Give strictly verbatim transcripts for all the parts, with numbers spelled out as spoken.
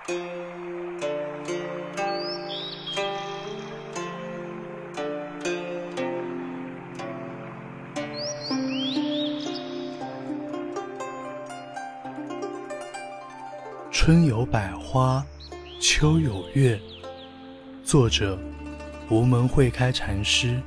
春有百花，秋有月。作者：无门会开禅师。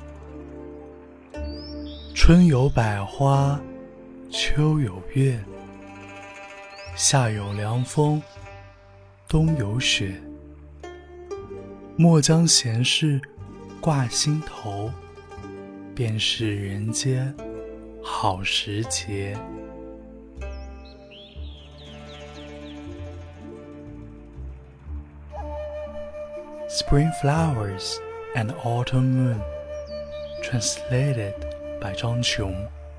春有百花，秋有月，夏有凉风，冬有雪。莫将闲事挂心头，便是人间好时节。Spring Flowers and Autumn Moon, translated by Zhang Qiong.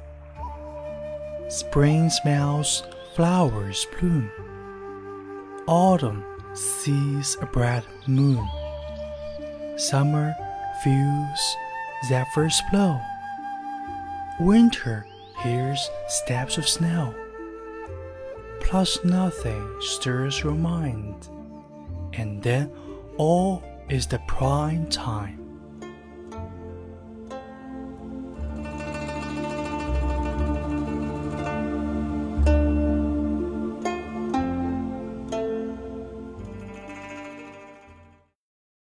Spring smells flowers bloom. Autumn sees a bright moon. Summer feels zephyrs blow. Winter hears steps of snow. Plus nothing stirs your mind, and then all is the prime time.